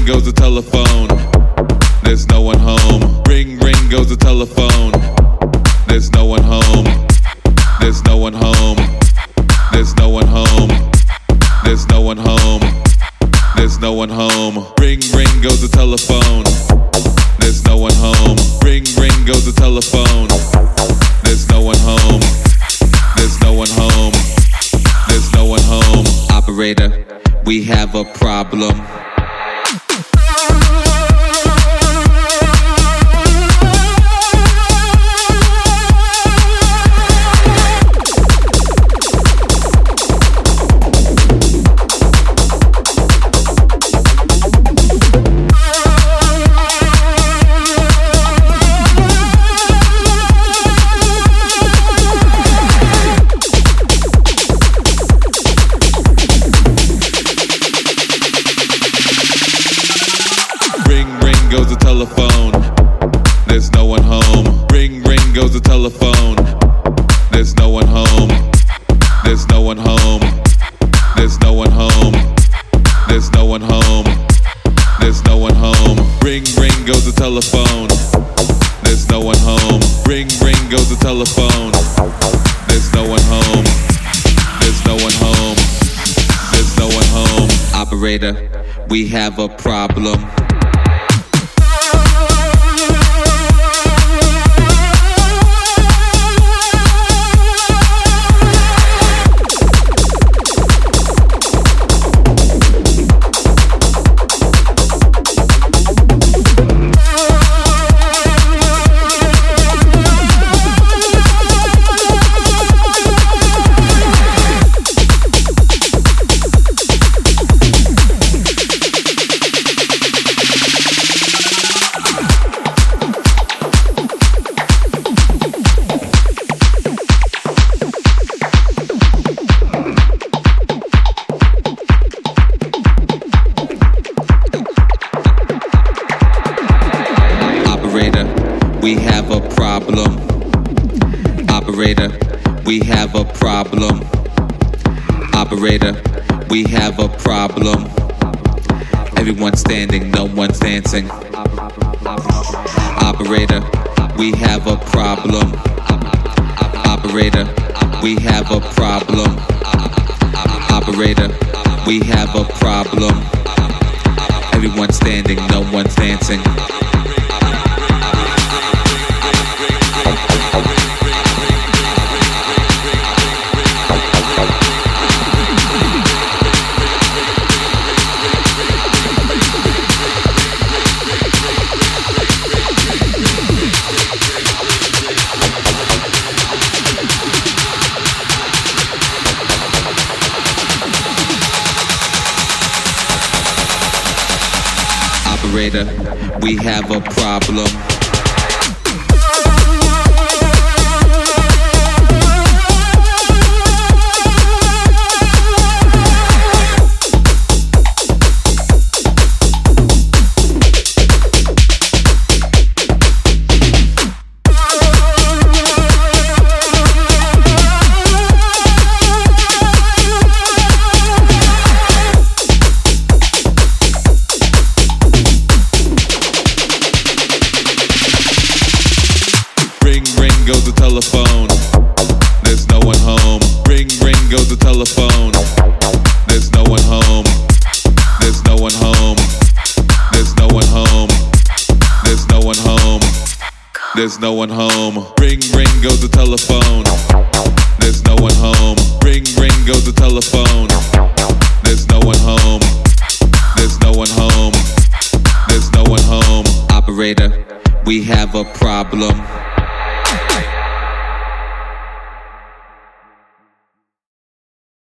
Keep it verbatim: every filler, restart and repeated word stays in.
ring goes the telephone. There's no one home. Ring, ring goes the telephone. There's no one home. There's no one home. There's no one home. There's no one home. There's no one home. Ring, ring goes the telephone. There's no one home. Ring, ring goes the telephone. There's no one home. There's no one home. There's no one home. Operator, we have a problem. Goes the telephone. There's no one home. Ring, ring goes the telephone. There's no one home. There's no one home. There's no one home. There's no one home. There's no one home. Ring, ring goes the telephone. There's no one home. Ring, ring goes the telephone. There's no one home. There's no one home. There's no one home. Operator, we have a problem. We have a problem. Operator, we have a problem. Operator, we have a problem. Everyone's standing, no one's dancing. Operator, we have a problem. Operator, we have a problem. Operator, we have a problem. Everyone's standing, no one's dancing. Operator, we have a problem. Goes the telephone. There's no one home. Ring, ring goes the telephone. There's no one home. There's no one home. There's no one home. There's no one home. There's no one home. Ring, ring goes the telephone. There's no one home. Ring, ring goes the telephone. There's no one home. There's no one home. There's no one home. Operator, we have a problem.